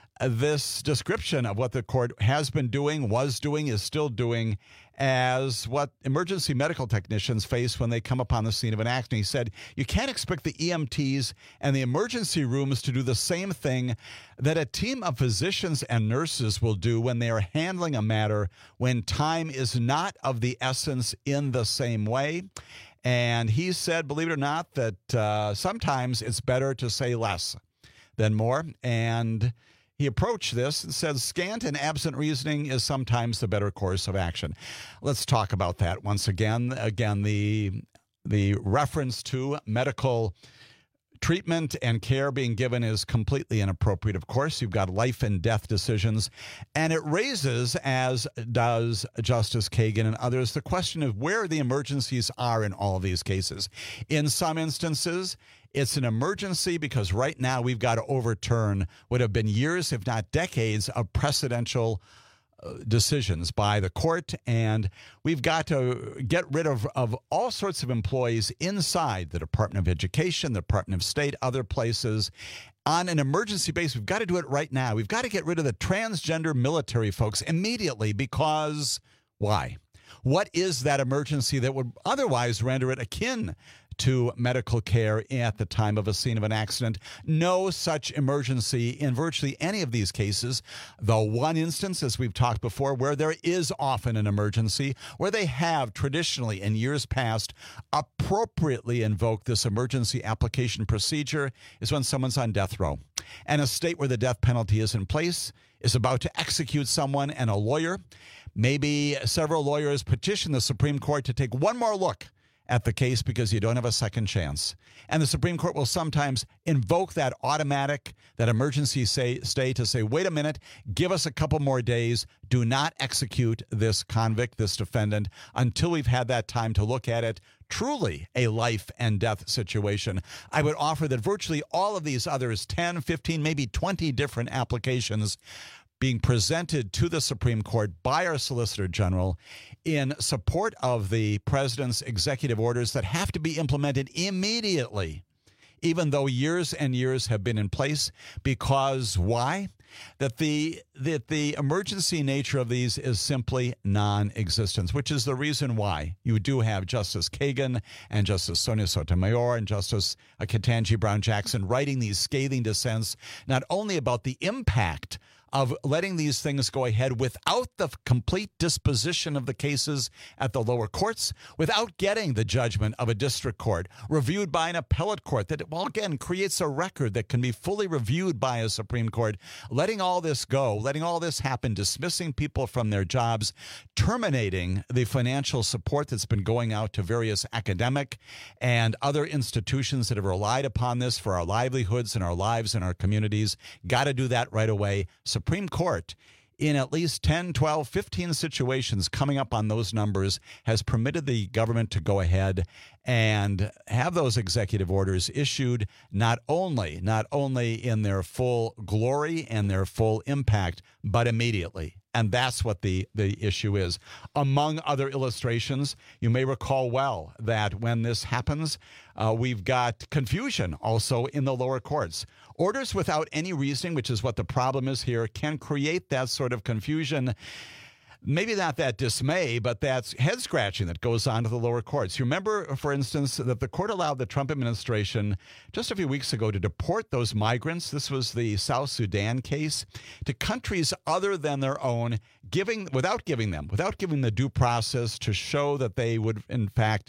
this description of what the court has been doing, was doing, is still doing, as what emergency medical technicians face when they come upon the scene of an accident. He said, you can't expect the E M Ts and the emergency rooms to do the same thing that a team of physicians and nurses will do when they are handling a matter when time is not of the essence in the same way. And he said, believe it or not, that uh, sometimes it's better to say less than more. And he approached this and said, scant and absent reasoning is sometimes the better course of action. Let's talk about that once again. Again, the, the reference to medical treatment and care being given is completely inappropriate. Of course, you've got life and death decisions, and it raises, as does Justice Kagan and others, the question of where the emergencies are in all of these cases. In some instances, it's an emergency because right now we've got to overturn what have been years, if not decades, of precedential decisions by the court, and we've got to get rid of, of all sorts of employees inside the Department of Education, the Department of State, other places. On an emergency basis, we've got to do it right now. We've got to get rid of the transgender military folks immediately because why? What is that emergency that would otherwise render it akin to medical care at the time of a scene of an accident? No such emergency in virtually any of these cases. The one instance, as we've talked before, where there is often an emergency, where they have traditionally in years past appropriately invoked this emergency application procedure, is when someone's on death row. And a state where the death penalty is in place is about to execute someone, and a lawyer, maybe several lawyers, petition the Supreme Court to take one more look at the case because you don't have a second chance. And the Supreme Court will sometimes invoke that automatic, that emergency say, stay to say, wait a minute, give us a couple more days. Do not execute this convict, this defendant, until we've had that time to look at it. Truly a life and death situation. I would offer that virtually all of these others, ten, fifteen, maybe twenty different applications being presented to the Supreme Court by our Solicitor General in support of the president's executive orders that have to be implemented immediately, even though years and years have been in place. Because why? That the that the emergency nature of these is simply non-existent, which is the reason why you do have Justice Kagan and Justice Sonia Sotomayor and Justice Ketanji Brown Jackson writing these scathing dissents, not only about the impact of letting these things go ahead without the complete disposition of the cases at the lower courts, without getting the judgment of a district court reviewed by an appellate court that, well, again, creates a record that can be fully reviewed by a Supreme Court, letting all this go, letting all this happen, dismissing people from their jobs, terminating the financial support that's been going out to various academic and other institutions that have relied upon this for our livelihoods and our lives and our communities. Got to do that right away. Supreme Court, in at least ten, twelve, fifteen situations coming up on those numbers, has permitted the government to go ahead and have those executive orders issued not only, not only in their full glory and their full impact, but immediately. And that's what the, the issue is. Among other illustrations, you may recall well that when this happens, uh, we've got confusion also in the lower courts. Orders without any reasoning, which is what the problem is here, can create that sort of confusion. Maybe not that dismay, but that's head-scratching that goes on to the lower courts. You remember, for instance, that the court allowed the Trump administration just a few weeks ago to deport those migrants. This was the South Sudan case, to countries other than their own, giving without giving them, without giving the due process to show that they would, in fact,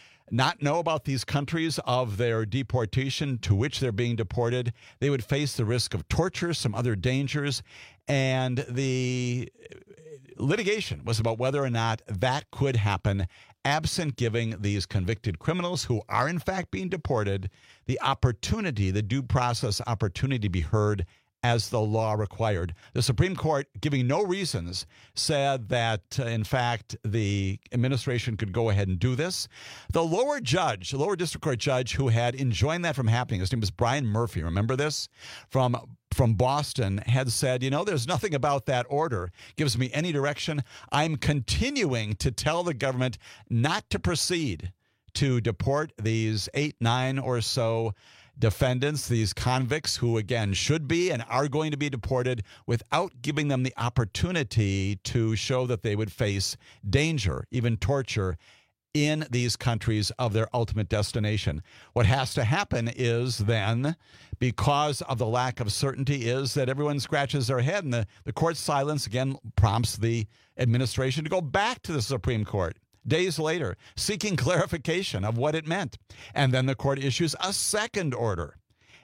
not know about these countries of their deportation to which they're being deported. They would face the risk of torture, some other dangers, and the litigation was about whether or not that could happen absent giving these convicted criminals who are in fact being deported the opportunity, the due process opportunity to be heard as the law required. The Supreme Court, giving no reasons, said that, uh, in fact, the administration could go ahead and do this. The lower judge, the lower district court judge who had enjoined that from happening, his name was Brian Murphy, remember this? From from Boston, had said, you know, there's nothing about that order gives me any direction. I'm continuing to tell the government not to proceed to deport these eight, nine or so defendants, these convicts who, again, should be and are going to be deported without giving them the opportunity to show that they would face danger, even torture, in these countries of their ultimate destination. What has to happen is then, because of the lack of certainty, is that everyone scratches their head, and the, the court's silence, again, prompts the administration to go back to the Supreme Court days later, seeking clarification of what it meant. And then the court issues a second order.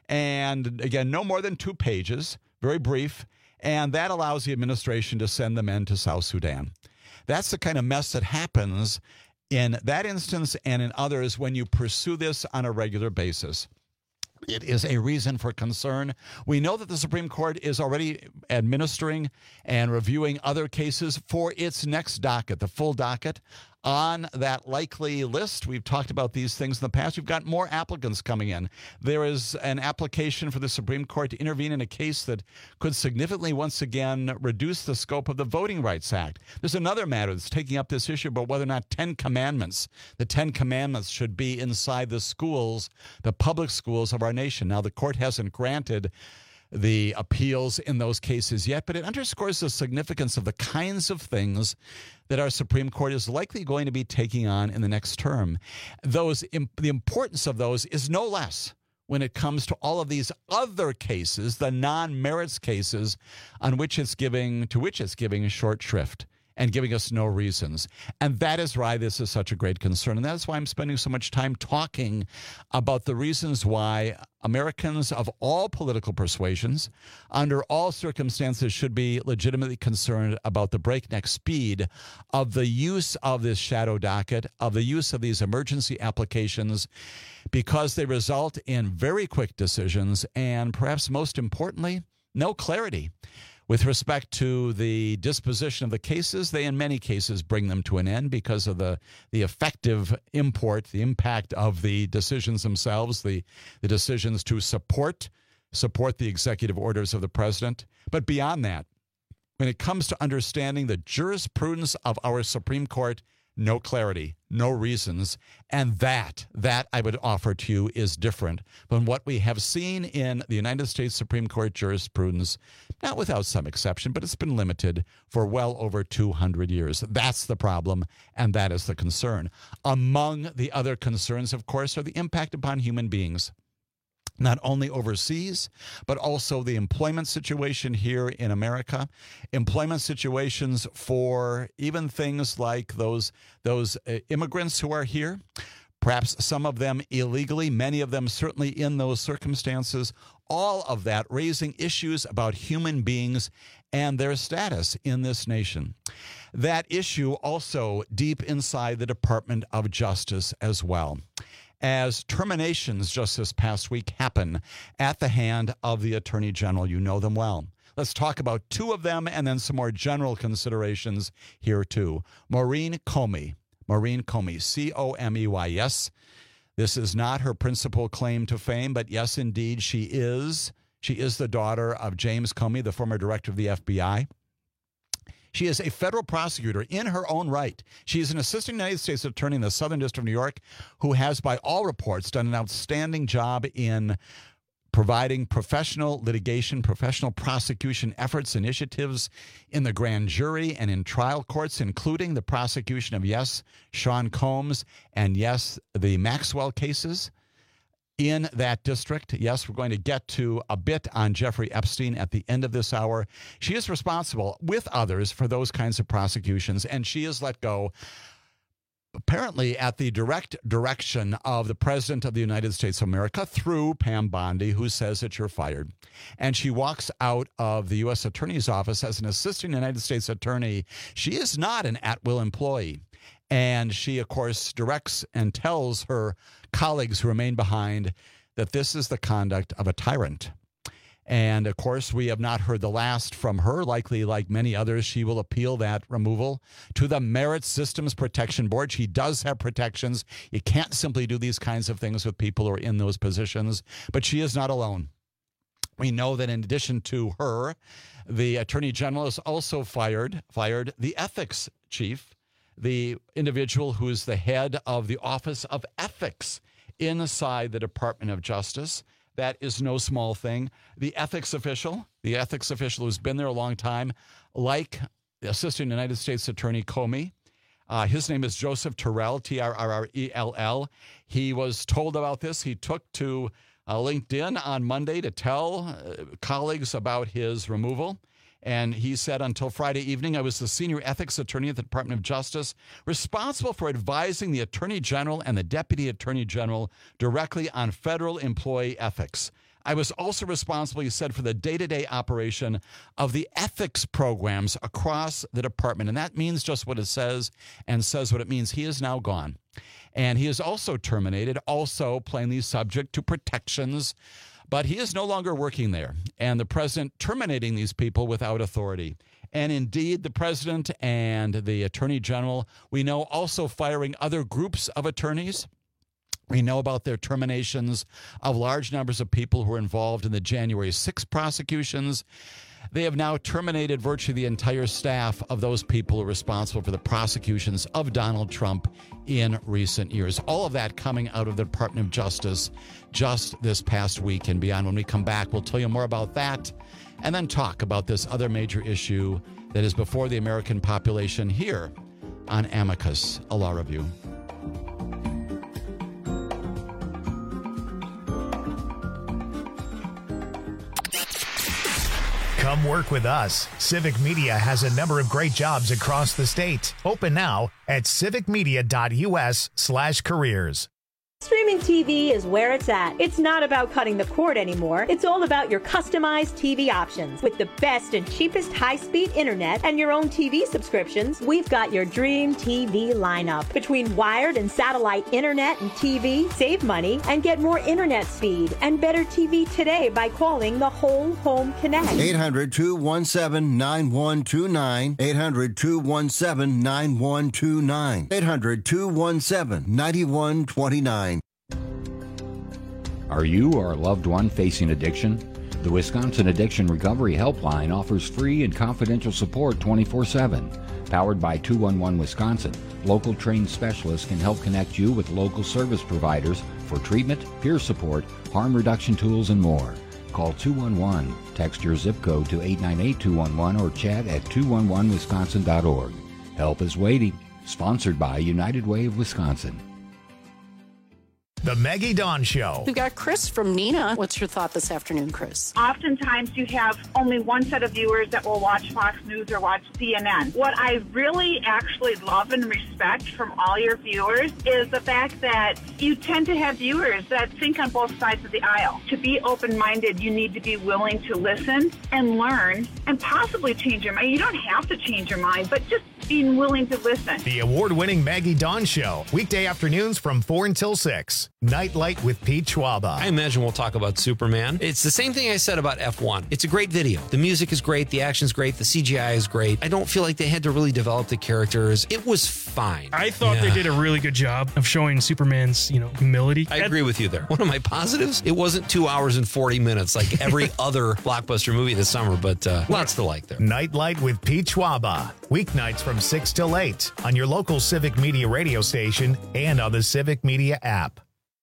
And again, no more than two pages, very brief, and that allows the administration to send the men to South Sudan. That's the kind of mess that happens in that instance and in others when you pursue this on a regular basis. It is a reason for concern. We know that the Supreme Court is already administering and reviewing other cases for its next docket, the full docket on that likely list. We've talked about these things in the past. We've got more applicants coming in. There is an application for the Supreme Court to intervene in a case that could significantly, once again, reduce the scope of the Voting Rights Act. There's another matter that's taking up this issue about whether or not Ten Commandments, the Ten Commandments should be inside the schools, the public schools of our nation. Now, the court hasn't granted the appeals in those cases yet, but it underscores the significance of the kinds of things that our Supreme Court is likely going to be taking on in the next term. Those, the importance of those is no less when it comes to all of these other cases, the non-merits cases on which it's giving, to which it's giving short shrift and giving us no reasons. And that is why this is such a great concern. And that's why I'm spending so much time talking about the reasons why Americans of all political persuasions, under all circumstances, should be legitimately concerned about the breakneck speed of the use of this shadow docket, of the use of these emergency applications, because they result in very quick decisions and, perhaps most importantly, no clarity with respect to the disposition of the cases. They, in many cases, bring them to an end because of the, the effective import, the impact of the decisions themselves, the, the decisions to support, support the executive orders of the president. But beyond that, when it comes to understanding the jurisprudence of our Supreme Court, no clarity, no reasons, and that, that I would offer to you is different than what we have seen in the United States Supreme Court jurisprudence, not without some exception, but it's been limited for well over two hundred years. That's the problem, and that is the concern. Among the other concerns, of course, are the impact upon human beings, not only overseas, but also the employment situation here in America, employment situations for even things like those, those uh, immigrants who are here, perhaps some of them illegally, many of them certainly in those circumstances, all of that raising issues about human beings and their status in this nation. That issue also deep inside the Department of Justice as well, as terminations just this past week happen at the hand of the Attorney General. You know them well. Let's talk about two of them and then some more general considerations here too. Maureen Comey. Maureen Comey, C O M E Y. Yes, this is not her principal claim to fame, but yes, indeed, she is. She is the daughter of James Comey, the former director of the F B I. She is a federal prosecutor in her own right. She is an assistant United States attorney in the Southern District of New York who has, by all reports, done an outstanding job in providing professional litigation, professional prosecution efforts, initiatives in the grand jury and in trial courts, including the prosecution of, yes, Sean Combs and, yes, the Maxwell cases in that district. Yes, we're going to get to a bit on Jeffrey Epstein at the end of this hour. She is responsible with others for those kinds of prosecutions, and she is let go apparently at the direct direction of the President of the United States of America through Pam Bondi, who says that you're fired. And she walks out of the U S Attorney's Office as an assistant United States attorney. She is not an at-will employee. And she, of course, directs and tells her colleagues who remain behind that this is the conduct of a tyrant. And, of course, we have not heard the last from her. Likely, like many others, she will appeal that removal to the Merit Systems Protection Board. She does have protections. You can't simply do these kinds of things with people who are in those positions. But she is not alone. We know that in addition to her, the Attorney General has also fired, fired the ethics chief, the individual who is the head of the Office of Ethics inside the Department of Justice. That is no small thing. The ethics official, the ethics official who's been there a long time, like the Assistant United States Attorney Comey, uh, his name is Joseph Terrell, T R R R E L L. He was told about this. He took to uh, LinkedIn on Monday to tell uh, colleagues about his removal. And he said, until Friday evening, I was the senior ethics attorney at the Department of Justice, responsible for advising the Attorney General and the Deputy Attorney General directly on federal employee ethics. I was also responsible, he said, for the day-to-day operation of the ethics programs across the department. And that means just what it says and says what it means. He is now gone. And he is also terminated, also plainly subject to protections But he is no longer working there, and the president terminating these people without authority. And indeed, the president and the attorney general, we know, also firing other groups of attorneys. We know about their terminations of large numbers of people who were involved in the January sixth prosecutions. They have now terminated virtually the entire staff of those people who are responsible for the prosecutions of Donald Trump in recent years. All of that coming out of the Department of Justice just this past week and beyond. When we come back, we'll tell you more about that and then talk about this other major issue that is before the American population here on Amicus, a law review. Come work with us. Civic Media has a number of great jobs across the state. Open now at civicmedia.us slash careers. Streaming T V is where it's at. It's not about cutting the cord anymore. It's all about your customized T V options. With the best and cheapest high-speed internet and your own T V subscriptions, we've got your dream T V lineup. Between wired and satellite internet and T V, save money and get more internet speed and better T V today by calling the Whole Home Connect. eight hundred, two one seven, nine one two nine. eight hundred, two one seven, nine one two nine. eight hundred, two one seven, nine one two nine. Are you or a loved one facing addiction? The Wisconsin Addiction Recovery Helpline offers free and confidential support twenty-four seven. Powered by two one one Wisconsin, local trained specialists can help connect you with local service providers for treatment, peer support, harm reduction tools, and more. Call two one one, text your zip code to eight nine eight two one one, or chat at two one one wisconsin dot org. Help is waiting. Sponsored by United Way of Wisconsin. The Maggie Dawn Show. We've got Chris from Neenah. What's your thought this afternoon, Chris? Oftentimes you have only one set of viewers that will watch Fox News or watch C N N. What I really actually love and respect from all your viewers is the fact that you tend to have viewers that think on both sides of the aisle. To be open-minded, you need to be willing to listen and learn and possibly change your mind. You don't have to change your mind, but just being willing to listen. The award-winning Maggie Dawn Show. Weekday afternoons from four until six. Nightlight with Pete Schwaba. I imagine we'll talk about Superman. It's the same thing I said about F one. It's a great video. The music is great. The action's great. The C G I is great. I don't feel like they had to really develop the characters. It was fine. I thought yeah. they did a really good job of showing Superman's, you know, humility. I agree with you there. One of my positives, it wasn't two hours and forty minutes like every other blockbuster movie this summer, but uh, lots to like there. Nightlight with Pete Schwaba. Weeknights from six till eight on your local Civic Media radio station and on the Civic Media app.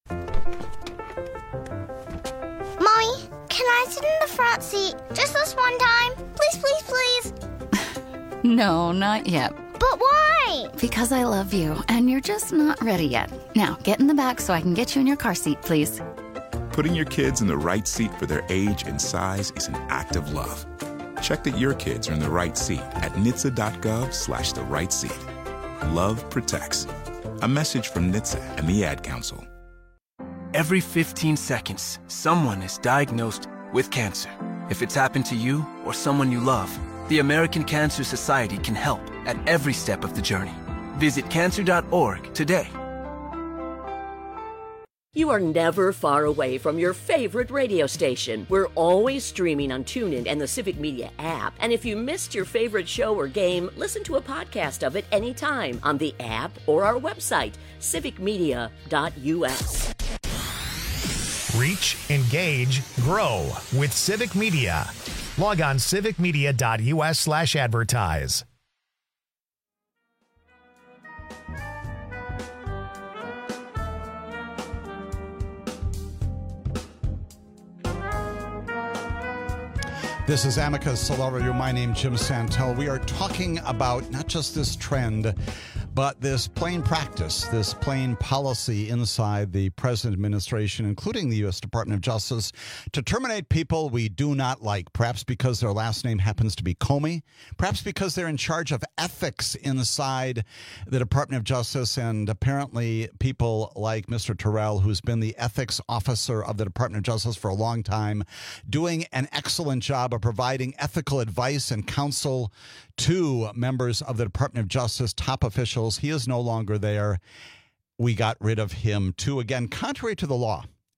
Mommy, can I sit in the front seat just this one time? Please, please, please. No, not yet. But why? Because I love you, and you're just not ready yet. Now, get in the back so I can get you in your car seat, please. Putting your kids in the right seat for their age and size is an act of love. Check that your kids are in the right seat at N H T S A dot gov slash the right seat. Love protects. A message from N H T S A and the Ad Council. Every fifteen seconds, someone is diagnosed with cancer. If it's happened to you or someone you love, the American Cancer Society can help at every step of the journey. Visit cancer dot org today. You are never far away from your favorite radio station. We're always streaming on TuneIn and the Civic Media app. And if you missed your favorite show or game, listen to a podcast of it anytime on the app or our website, civic media dot u s. Reach, engage, grow with Civic Media. Log on civic media dot u s slash advertise. This is Amicus Law Review. My name is Jim Santel. We are talking about not just this trend, but this plain practice, this plain policy inside the present administration, including the U S Department of Justice, to terminate people we do not like, perhaps because their last name happens to be Comey, perhaps because they're in charge of ethics inside the Department of Justice, and apparently people like Mister Terrell, who's been the ethics officer of the Department of Justice for a long time, doing an excellent job of providing ethical advice and counsel to members of the Department of Justice, top officials. He is no longer there. We got rid of him too. Again, contrary to the law.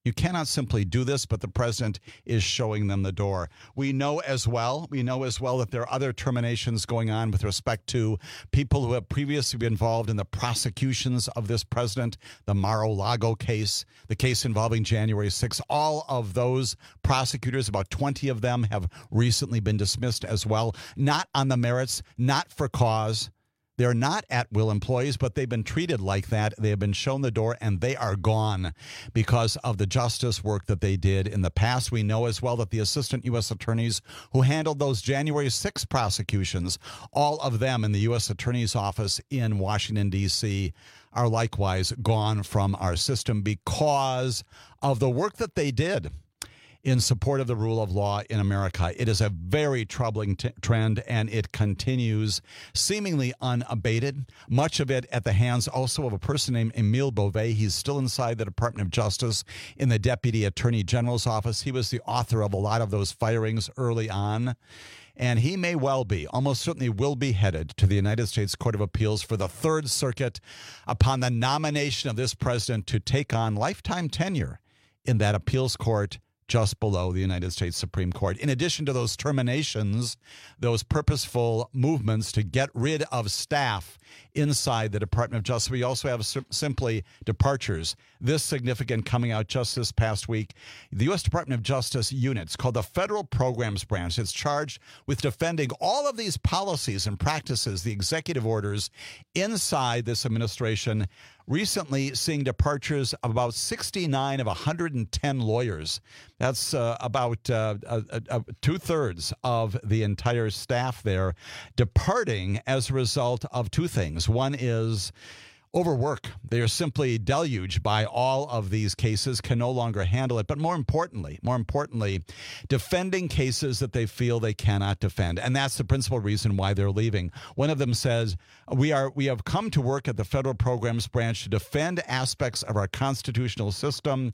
You cannot simply do this, but the president is showing them the door. We know as well, we know as well that there are other terminations going on with respect to people who have previously been involved in the prosecutions of this president, the Mar-a-Lago case, the case involving January sixth. All of those prosecutors, about twenty of them, have recently been dismissed as well, not on the merits, not for cause. They're not at-will employees, but they've been treated like that. They have been shown the door, and they are gone because of the justice work that they did in the past. We know as well that the assistant U S attorneys who handled those January sixth prosecutions, all of them in the U S Attorney's Office in Washington, D C, are likewise gone from our system because of the work that they did in support of the rule of law in America. It is a very troubling t- trend, and it continues seemingly unabated. Much of it at the hands also of a person named Emile Beauvais. He's still inside the Department of Justice in the Deputy Attorney General's office. He was the author of a lot of those firings early on. And he may well be, almost certainly will be headed to the United States Court of Appeals for the Third Circuit upon the nomination of this president to take on lifetime tenure in that appeals court just below the United States Supreme Court. In addition to those terminations, those purposeful movements to get rid of staff inside the Department of Justice, we also have sim- simply departures. This significant coming out just this past week. The U S Department of Justice units called the Federal Programs Branch. It's charged with defending all of these policies and practices, the executive orders inside this administration, recently seeing departures of about sixty-nine of one hundred ten lawyers. That's uh, about uh, uh, uh, two-thirds of the entire staff there departing as a result of two things. One is overwork. They are simply deluged by all of these cases, can no longer handle it. But more importantly, more importantly, defending cases that they feel they cannot defend. And that's the principal reason why they're leaving. One of them says, we are we have come to work at the Federal Programs Branch to defend aspects of our constitutional system.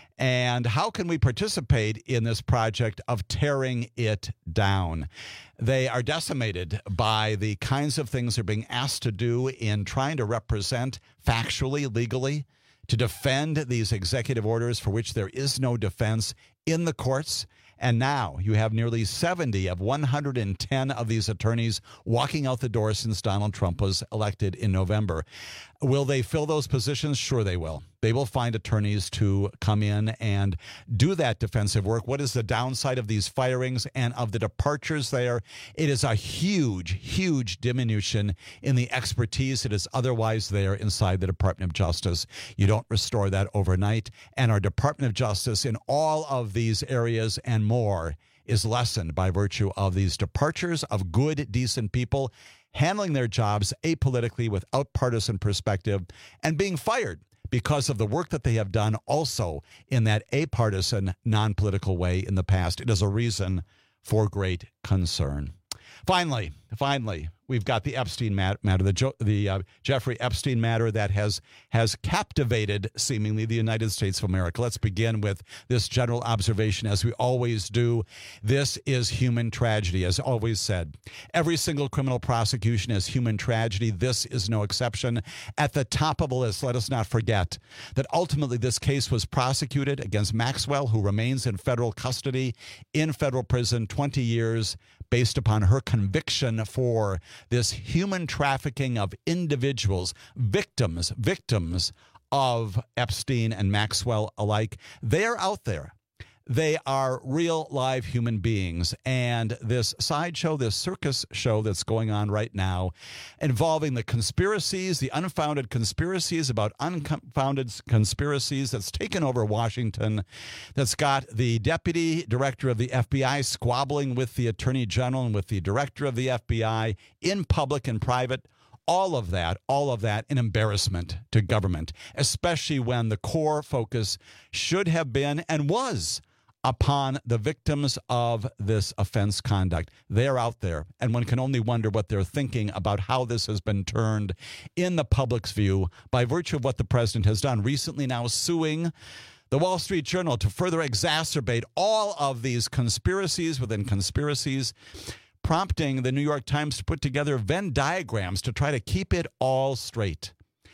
And how can we participate in this project of tearing it down? They are decimated by the kinds of things they're being asked to do in trying to represent factually, legally, to defend these executive orders for which there is no defense in the courts. And now you have nearly seventy of one hundred ten of these attorneys walking out the door since Donald Trump was elected in November. Will they fill those positions? Sure they will. They will find attorneys to come in and do that defensive work. What is the downside of these firings and of the departures there? It is a huge, huge diminution in the expertise that is otherwise there inside the Department of Justice. You don't restore that overnight. And our Department of Justice in all of these areas and more is lessened by virtue of these departures of good, decent people handling their jobs apolitically without partisan perspective and being fired because of the work that they have done also in that apartisan, non-political way in the past. It is a reason for great concern. Finally, finally, we've got the Epstein matter, the, jo- the uh, Jeffrey Epstein matter that has has captivated seemingly the United States of America. Let's begin with this general observation, as we always do. This is human tragedy, as always said. Every single criminal prosecution is human tragedy. This is no exception. At the top of the list, let us not forget that ultimately this case was prosecuted against Maxwell, who remains in federal custody in federal prison twenty years, based upon her conviction for this human trafficking of individuals, victims, victims of Epstein and Maxwell alike. They're out there. They are real live human beings. And this sideshow, this circus show that's going on right now, involving the conspiracies, the unfounded conspiracies about unfounded conspiracies that's taken over Washington, that's got the deputy director of the F B I squabbling with the attorney general and with the director of the F B I in public and private. All of that, all of that an embarrassment to government, especially when the core focus should have been and was upon the victims of this offense conduct. They're out there, and one can only wonder what they're thinking about how this has been turned in the public's view by virtue of what the president has done recently, now suing the Wall Street Journal to further exacerbate all of these conspiracies within conspiracies, prompting the New York Times to put together Venn diagrams to try to keep it all straight.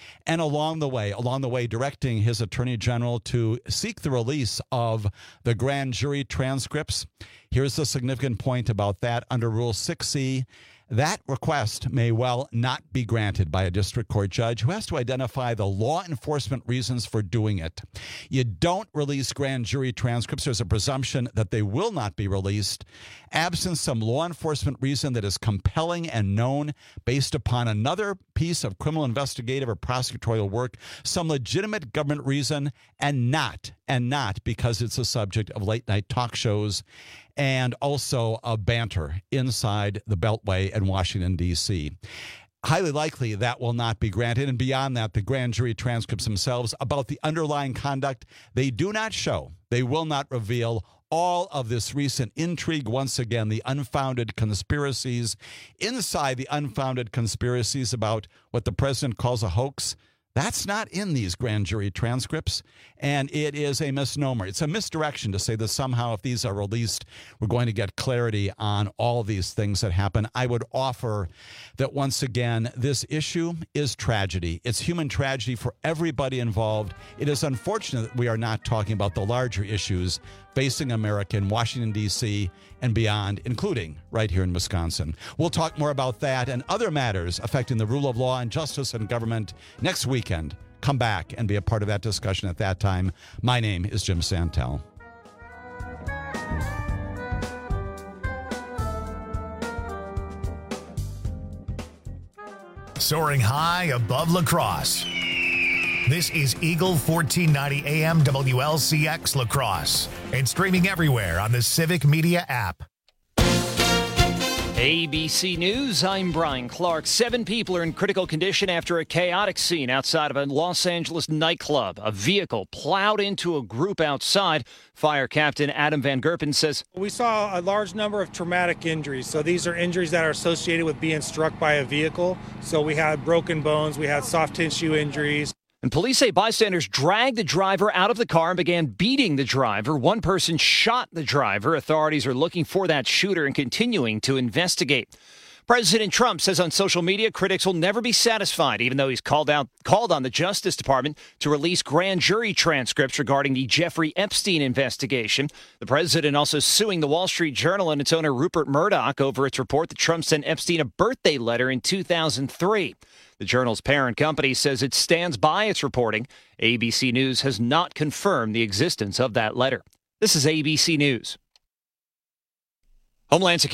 And along the way, along the way, directing his attorney general to seek the release of the grand jury transcripts. Here's the significant point about that. Under Rule six C, that request may well not be granted by a district court judge who has to identify the law enforcement reasons for doing it. You don't release grand jury transcripts. There's a presumption that they will not be released, absent some law enforcement reason that is compelling and known based upon another piece of criminal investigative or prosecutorial work, some legitimate government reason, and not, and not because it's a subject of late-night talk shows and also a banter inside the Beltway in Washington, D C Highly likely that will not be granted. And beyond that, the grand jury transcripts themselves about the underlying conduct, they do not show, they will not reveal all of this recent intrigue. Once again, the unfounded conspiracies inside the unfounded conspiracies about what the president calls a hoax. That's not in these grand jury transcripts, and it is a misnomer. It's a misdirection to say that somehow if these are released, we're going to get clarity on all these things that happen. I would offer that, once again, this issue is tragedy. It's human tragedy for everybody involved. It is unfortunate that we are not talking about the larger issues facing America in Washington, D C and beyond, including right here in Wisconsin. We'll talk more about that and other matters affecting the rule of law and justice and government next weekend. Come back and be a part of that discussion at that time. My name is Jim Santel. Soaring high above La Crosse. This is Eagle fourteen ninety A M W L C X La Crosse and streaming everywhere on the Civic Media app. A B C News, I'm Brian Clark. Seven people are in critical condition after a chaotic scene outside of a Los Angeles nightclub. A vehicle plowed into a group outside. Fire Captain Adam Van Gerpen says, "We saw a large number of traumatic injuries. So these are injuries that are associated with being struck by a vehicle. So we had broken bones, we had soft tissue injuries." And police say bystanders dragged the driver out of the car and began beating the driver. One person shot the driver. Authorities are looking for that shooter and continuing to investigate. President Trump says on social media critics will never be satisfied, even though he's called out called on the Justice Department to release grand jury transcripts regarding the Jeffrey Epstein investigation. The president also suing the Wall Street Journal and its owner Rupert Murdoch over its report that Trump sent Epstein a birthday letter in two thousand three. The Journal's parent company says it stands by its reporting. A B C News has not confirmed the existence of that letter. This is A B C News. Homeland Security.